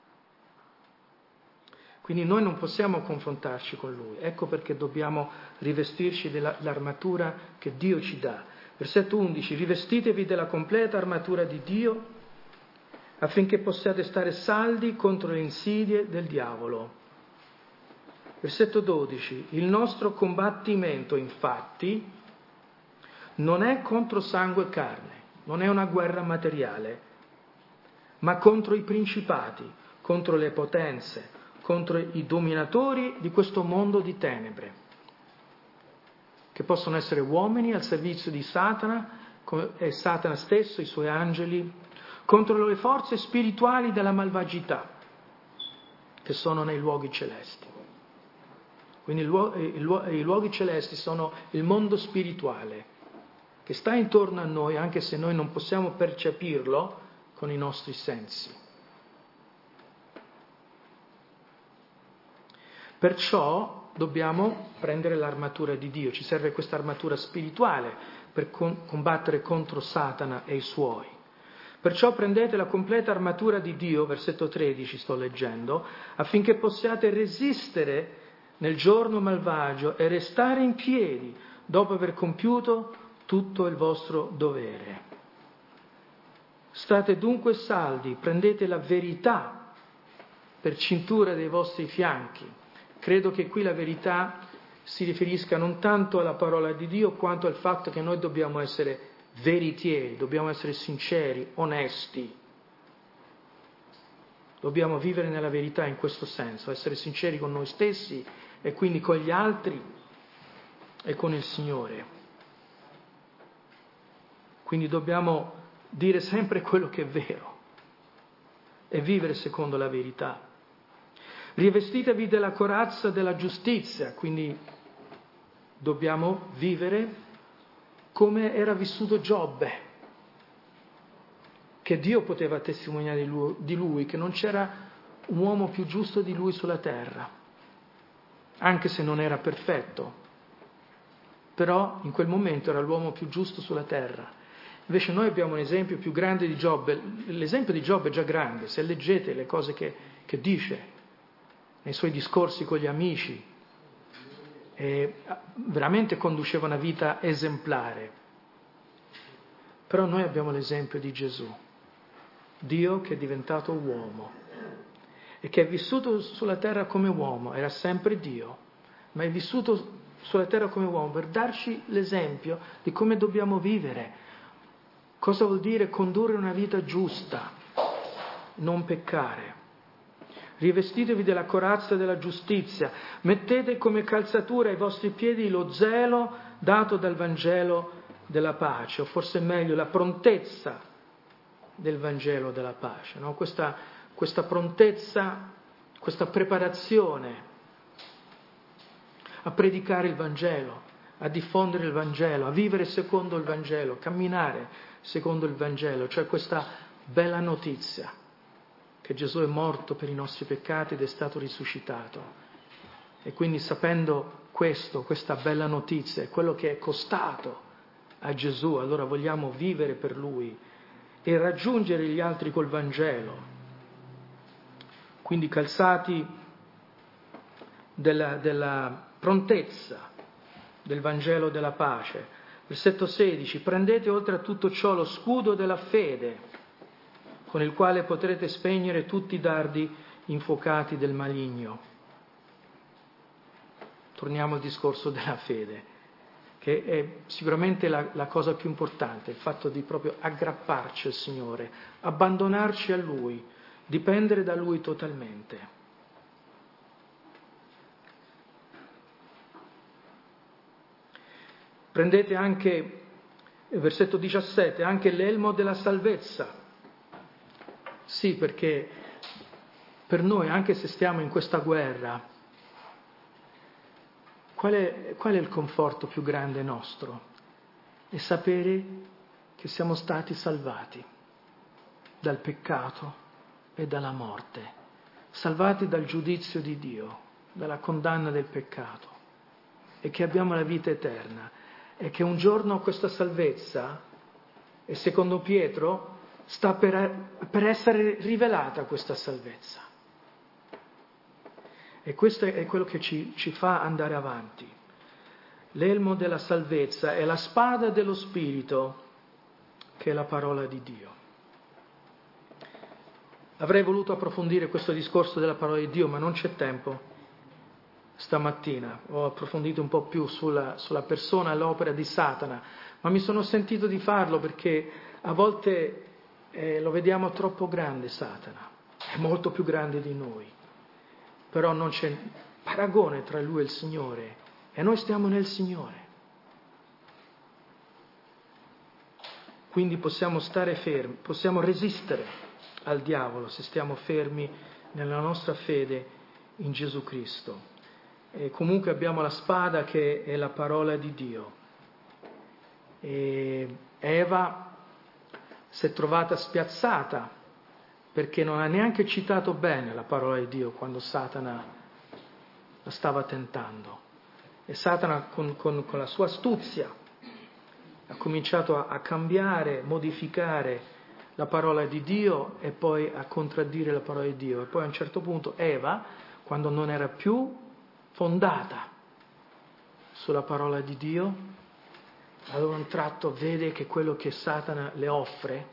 Quindi noi non possiamo confrontarci con lui. Ecco perché dobbiamo rivestirci dell'armatura che Dio ci dà. Versetto 11. Rivestitevi della completa armatura di Dio affinché possiate stare saldi contro le insidie del diavolo. Versetto 12. Il nostro combattimento, infatti, non è contro sangue e carne, non è una guerra materiale, ma contro i principati, contro le potenze, contro i dominatori di questo mondo di tenebre, che possono essere uomini al servizio di Satana e Satana stesso, i suoi angeli, contro le forze spirituali della malvagità, che sono nei luoghi celesti. Quindi i luoghi celesti sono il mondo spirituale che sta intorno a noi, anche se noi non possiamo percepirlo con i nostri sensi. Perciò dobbiamo prendere l'armatura di Dio, ci serve questa armatura spirituale per combattere contro Satana e i suoi. Perciò prendete la completa armatura di Dio, versetto 13 sto leggendo, affinché possiate resistere nel giorno malvagio e restare in piedi dopo aver compiuto tutto il vostro dovere. State dunque saldi, prendete la verità per cintura dei vostri fianchi. Credo che qui la verità si riferisca non tanto alla parola di Dio quanto al fatto che noi dobbiamo essere veritieri, dobbiamo essere sinceri, onesti. Dobbiamo vivere nella verità in questo senso, essere sinceri con noi stessi e quindi con gli altri e con il Signore. Quindi dobbiamo dire sempre quello che è vero e vivere secondo la verità. Rivestitevi della corazza della giustizia, quindi dobbiamo vivere come era vissuto Giobbe, che Dio poteva testimoniare di lui, che non c'era un uomo più giusto di lui sulla terra, anche se non era perfetto, però in quel momento era l'uomo più giusto sulla terra. Invece noi abbiamo un esempio più grande di Giobbe. L'esempio di Giobbe è già grande, se leggete le cose che dice nei suoi discorsi con gli amici, veramente conduceva una vita esemplare. Però noi abbiamo l'esempio di Gesù, Dio che è diventato uomo. e che è vissuto sulla terra come uomo, era sempre Dio, ma è vissuto sulla terra come uomo per darci l'esempio di come dobbiamo vivere. Cosa vuol dire condurre una vita giusta, non peccare. Rivestitevi della corazza della giustizia, mettete come calzatura ai vostri piedi lo zelo dato dal Vangelo della pace, o forse meglio la prontezza del Vangelo della pace, no? Questa prontezza, questa preparazione a predicare il Vangelo, a diffondere il Vangelo, a vivere secondo il Vangelo, camminare secondo il Vangelo, cioè questa bella notizia che Gesù è morto per i nostri peccati ed è stato risuscitato. E quindi sapendo questo, questa bella notizia, è quello che è costato a Gesù, allora vogliamo vivere per Lui e raggiungere gli altri col Vangelo. Quindi calzati della prontezza del Vangelo della pace. Versetto 16, prendete oltre a tutto ciò lo scudo della fede, con il quale potrete spegnere tutti i dardi infuocati del maligno. Torniamo al discorso della fede, che è sicuramente la cosa più importante, il fatto di proprio aggrapparci al Signore, abbandonarci a Lui, dipendere da Lui totalmente. Prendete anche, versetto 17, anche l'elmo della salvezza. Sì, perché per noi, anche se stiamo in questa guerra, qual è il conforto più grande nostro? È sapere che siamo stati salvati dal peccato e dalla morte, salvati dal giudizio di Dio, dalla condanna del peccato, e che abbiamo la vita eterna, e che un giorno questa salvezza, e secondo Pietro, sta per essere rivelata questa salvezza. E questo è quello che ci fa andare avanti. L'elmo della salvezza è la spada dello Spirito, che è la parola di Dio. Avrei voluto approfondire questo discorso della parola di Dio, ma non c'è tempo. Stamattina ho approfondito un po' più sulla persona e l'opera di Satana, ma mi sono sentito di farlo perché a volte lo vediamo troppo grande Satana, è molto più grande di noi, però non c'è paragone tra lui e il Signore, e noi stiamo nel Signore. Quindi possiamo stare fermi, possiamo resistere al diavolo se stiamo fermi nella nostra fede in Gesù Cristo. E comunque abbiamo la spada che è la parola di Dio. E Eva si è trovata spiazzata perché non ha neanche citato bene la parola di Dio quando Satana la stava tentando. E Satana con la sua astuzia ha cominciato a cambiare, modificare la parola di Dio e poi a contraddire la parola di Dio. E poi a un certo punto Eva, quando non era più fondata sulla parola di Dio, ad un tratto vede che quello che Satana le offre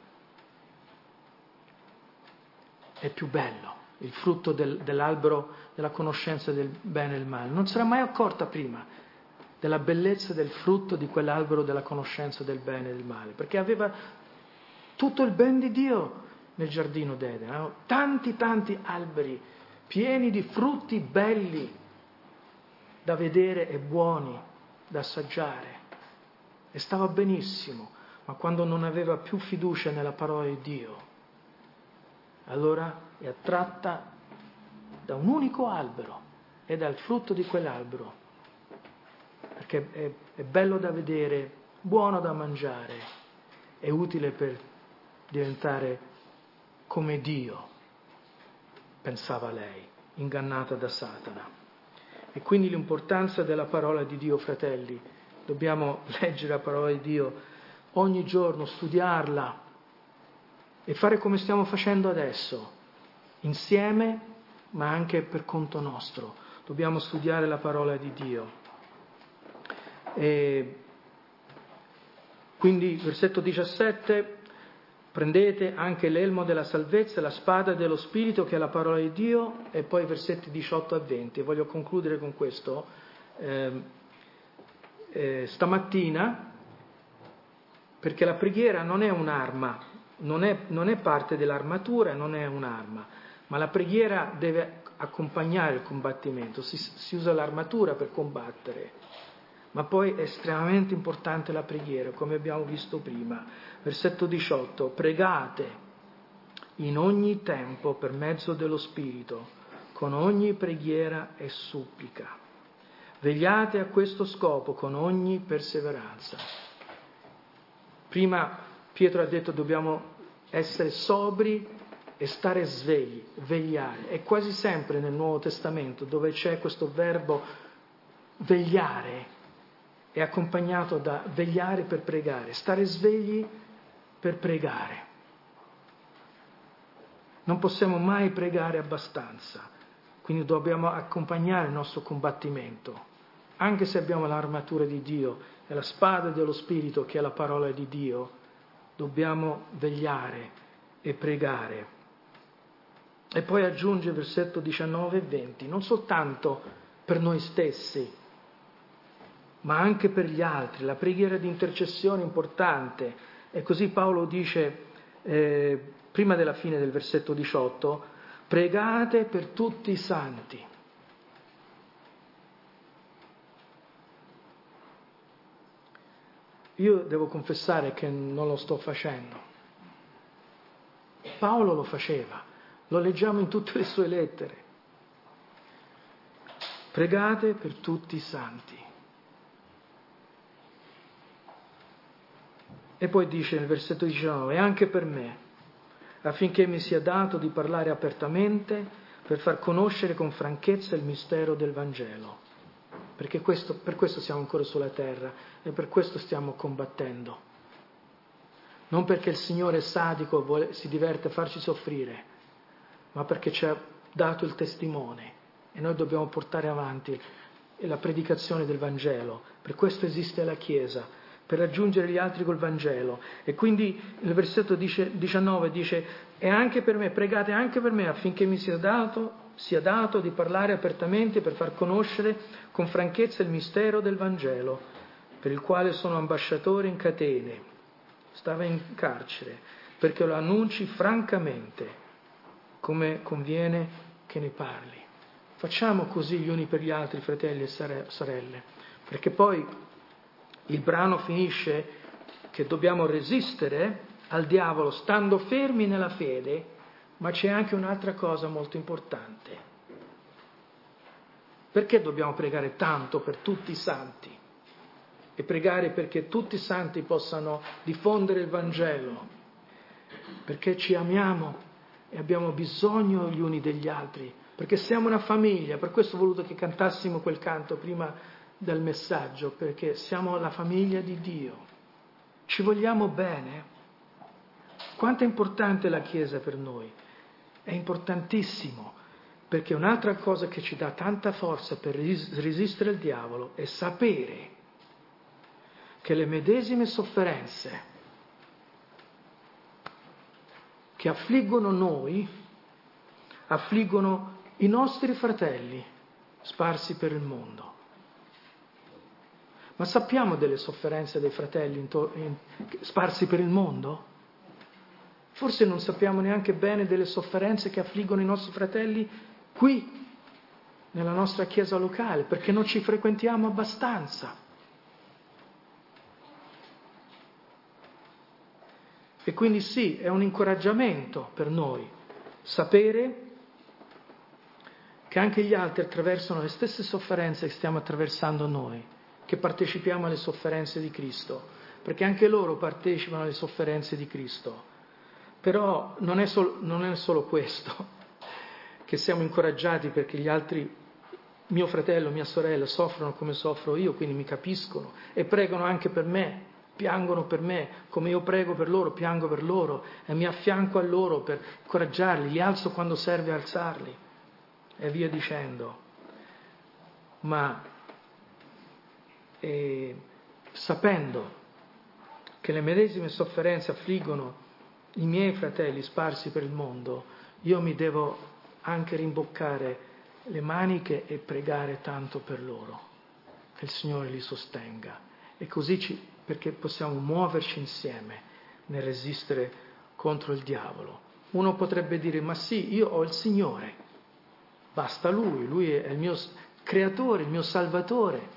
è più bello, il frutto dell'albero della conoscenza del bene e del male. Non si era mai accorta prima della bellezza del frutto di quell'albero della conoscenza del bene e del male, perché aveva tutto il ben di Dio nel giardino d'Eden, no? Tanti alberi pieni di frutti belli da vedere e buoni da assaggiare, e stava benissimo, ma quando non aveva più fiducia nella parola di Dio, allora è attratta da un unico albero e dal frutto di quell'albero, perché è bello da vedere, buono da mangiare, è utile per diventare come Dio, pensava lei, ingannata da Satana. E quindi l'importanza della parola di Dio, fratelli, dobbiamo leggere la parola di Dio ogni giorno, studiarla e fare come stiamo facendo adesso, insieme ma anche per conto nostro. Dobbiamo studiare la parola di Dio. E quindi versetto 17, Prendete anche l'elmo della salvezza e la spada dello Spirito, che è la parola di Dio, e poi versetti 18 a 20. Voglio concludere con questo. Stamattina, perché la preghiera non è un'arma, non è parte dell'armatura, non è un'arma, ma la preghiera deve accompagnare il combattimento. Si usa l'armatura per combattere, ma poi è estremamente importante la preghiera, come abbiamo visto prima. Versetto 18: pregate in ogni tempo per mezzo dello Spirito, con ogni preghiera e supplica. Vegliate a questo scopo con ogni perseveranza. Prima Pietro ha detto dobbiamo essere sobri e stare svegli, vegliare. E quasi sempre nel Nuovo Testamento, dove c'è questo verbo vegliare, è accompagnato da vegliare per pregare, stare svegli per pregare. Non possiamo mai pregare abbastanza, quindi dobbiamo accompagnare il nostro combattimento. Anche se abbiamo l'armatura di Dio e la spada dello Spirito, che è la parola di Dio, dobbiamo vegliare e pregare. E poi aggiunge versetto 19 e 20, non soltanto per noi stessi, ma anche per gli altri. La preghiera di intercessione è importante. E così Paolo dice, prima della fine del versetto 18, pregate per tutti i santi. Io devo confessare che non lo sto facendo. Paolo lo faceva, lo leggiamo in tutte le sue lettere. Pregate per tutti i santi. E poi dice nel versetto 19, e anche per me, affinché mi sia dato di parlare apertamente per far conoscere con franchezza il mistero del Vangelo. Perché per questo siamo ancora sulla terra e per questo stiamo combattendo. Non perché il Signore è sadico, si diverte a farci soffrire, ma perché ci ha dato il testimone e noi dobbiamo portare avanti la predicazione del Vangelo. Per questo esiste la Chiesa, per raggiungere gli altri col Vangelo. E quindi il versetto 19 dice, e anche per me, pregate anche per me affinché mi sia dato di parlare apertamente per far conoscere con franchezza il mistero del Vangelo, per il quale sono ambasciatore in catene. Stava in carcere, perché lo annunci francamente, come conviene che ne parli. Facciamo così gli uni per gli altri, fratelli e sorelle, perché poi il brano finisce che dobbiamo resistere al diavolo stando fermi nella fede, ma c'è anche un'altra cosa molto importante. Perché dobbiamo pregare tanto per tutti i santi? E pregare perché tutti i santi possano diffondere il Vangelo, perché ci amiamo e abbiamo bisogno gli uni degli altri, perché siamo una famiglia. Per questo ho voluto che cantassimo quel canto prima del messaggio, perché siamo la famiglia di Dio, ci vogliamo bene. Quanto è importante la Chiesa per noi? È importantissimo, perché un'altra cosa che ci dà tanta forza per resistere al diavolo è sapere che le medesime sofferenze che affliggono noi, affliggono i nostri fratelli sparsi per il mondo. Ma sappiamo delle sofferenze dei fratelli sparsi per il mondo? Forse non sappiamo neanche bene delle sofferenze che affliggono i nostri fratelli qui, nella nostra chiesa locale, perché non ci frequentiamo abbastanza. E quindi sì, è un incoraggiamento per noi sapere che anche gli altri attraversano le stesse sofferenze che stiamo attraversando noi, che partecipiamo alle sofferenze di Cristo, perché anche loro partecipano alle sofferenze di Cristo. Però non è solo questo, che siamo incoraggiati perché gli altri, mio fratello, mia sorella, soffrono come soffro io, quindi mi capiscono e pregano anche per me. Piangono per me, come io prego per loro, piango per loro e mi affianco a loro per incoraggiarli, li alzo quando serve alzarli e via dicendo. Ma sapendo che le medesime sofferenze affliggono i miei fratelli sparsi per il mondo, io mi devo anche rimboccare le maniche e pregare tanto per loro, che il Signore li sostenga. E così perché possiamo muoverci insieme nel resistere contro il diavolo. Uno potrebbe dire, ma sì, io ho il Signore, basta Lui è il mio creatore, il mio salvatore,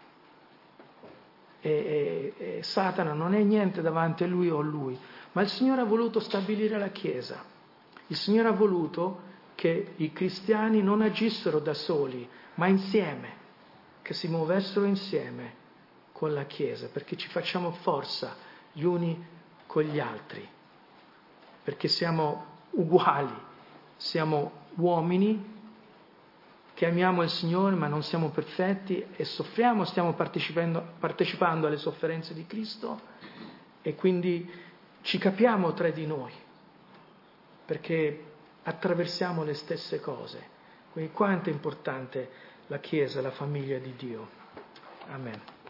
e Satana non è niente davanti a Lui o Lui. Ma il Signore ha voluto stabilire la Chiesa, il Signore ha voluto che i cristiani non agissero da soli, ma insieme, che si muovessero insieme con la Chiesa, perché ci facciamo forza gli uni con gli altri, perché siamo uguali, siamo uomini che amiamo il Signore ma non siamo perfetti e soffriamo, stiamo partecipando alle sofferenze di Cristo e quindi ci capiamo tra di noi, perché attraversiamo le stesse cose. Quindi quanto è importante la Chiesa, la famiglia di Dio. Amen.